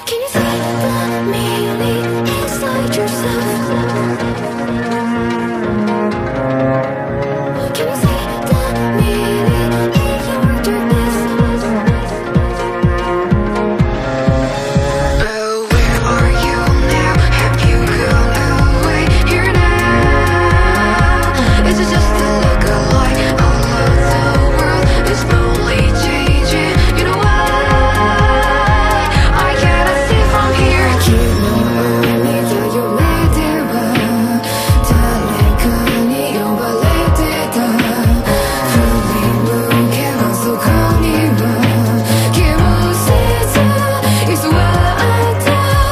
Can you see the meaning inside yourself? Can you see the meaning in your darkness? Oh, where are you now? Have you gone away here now? Is it just a look-alike? All of the world is slowly changing. You know why? I cannot see from here. 昨日見た夢では誰かに呼ばれてた。振り向けばそこには気をせず居座った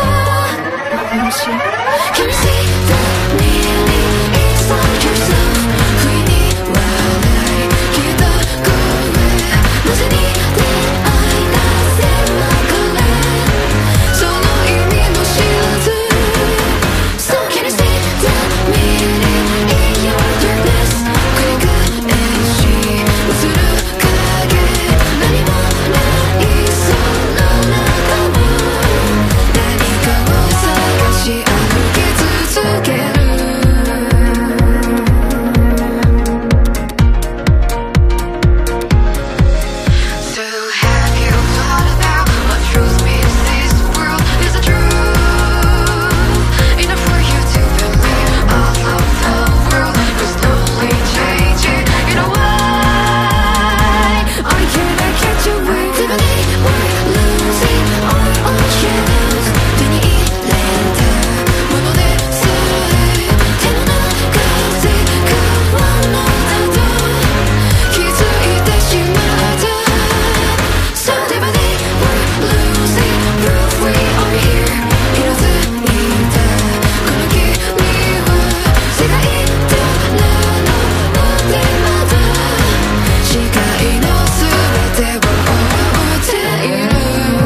。Can you see the meaning inside yourself? 不意に笑い消えた声、なぜに出会いなぜ別れ、その意味も知らず。So can you see the meaning in your darkness? 繰り返し映る影、何もないその中も何かを探し歩き続ける。So have you thought about what truth means? This world is the truth. Enough for you to believe all of the world is slowly changing. You know why? I cannot catch a wave. Suddenly we're losing our oceans. 手に入れたものでさえ手の中で変わるのだと気づいてしまった。Suddenly we're losing proof we are here. 色づいたこの君は世界からのもてまだ視界の全てを覆っている。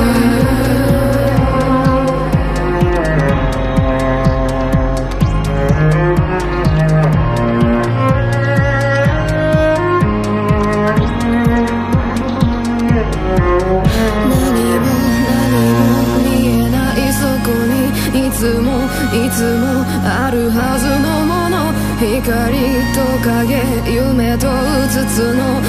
何も見えないそこにいつもあるはずのもの、光と影、夢とうつつの